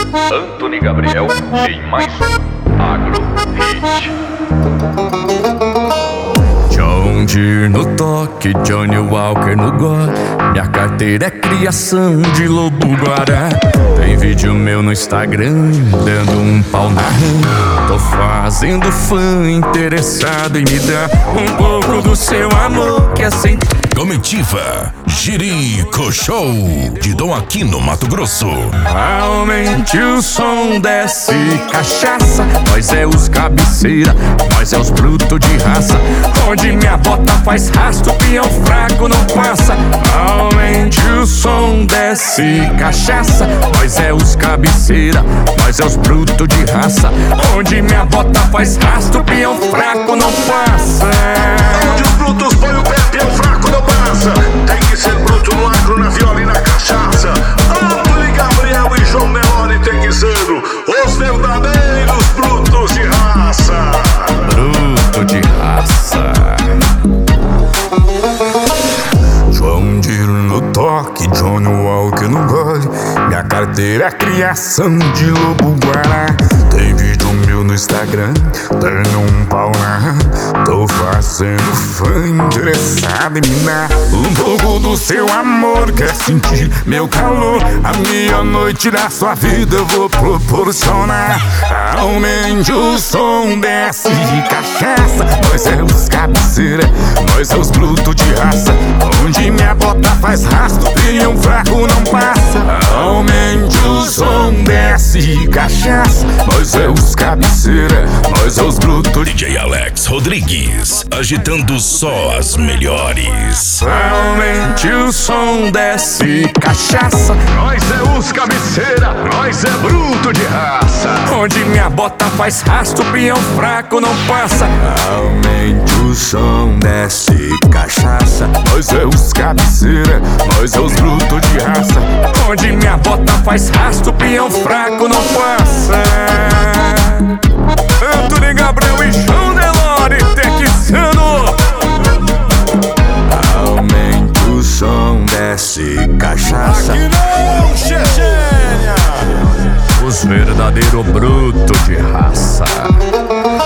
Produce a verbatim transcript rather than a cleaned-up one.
Antony Gabriel em mais um Agro Hit. John Deere no toque, Johnny Walker no gole. Minha carteira é criação de lobo guará. Tem vídeo meu no Instagram, dando um pau na rã. Tô fazendo fã interessado em me dar um pouco do seu amor, que é sem... Comitiva Jerico Show de Dom Aquino, Mato Grosso. Aumente o som, desce cachaça. Nós é os cabeceira, nós é os brutos de raça. Onde minha bota faz rasto, peão fraco não passa. Aumente o som, desce cachaça. Nós é os cabeceira, nós é os brutos de raça. Onde minha bota faz rasto, peão fraco não passa. Onde os brutos põem o pé, peão fraco não passa. Tem que ser bruto no agro, na viola e na cachaça. Antony Gabriel e João Nelore tem que ser os verdadeiros brutos de raça. Bruto de raça. João Deere no toque, Johnny Walker no gole. Minha carteira é criação de lobo guará. Tem vídeo meu no Instagram, dando um pau na rã. Tô fazendo fã interessado em me dar um pouco do seu amor, quer sentir meu calor. A minha noite da sua vida eu vou proporcionar. Aumente o som, desce cachaça. Nós é os cabeceira, nós é os brutos de raça. Onde minha bota faz rasto, e um fraco não passa. Aumente o som, desce cachaça. Nós é os cabeceira, nós é os brutos. D J Alex Rodrigues, agitando só as melhores. Aumente o som, desce cachaça. Nós é os cabeceira, nós é bruto de raça. Onde minha bota faz rasto, peão fraco não passa. Aumente o som, desce cachaça. Nós é os cabeceira, nós é os brutos de raça. Onde minha bota faz rasto, peão fraco não passa. Antony Gabriel e João Nelore texano. Aumente o som, desce cachaça. Aqui não, Chechênia. Os verdadeiros brutos de raça.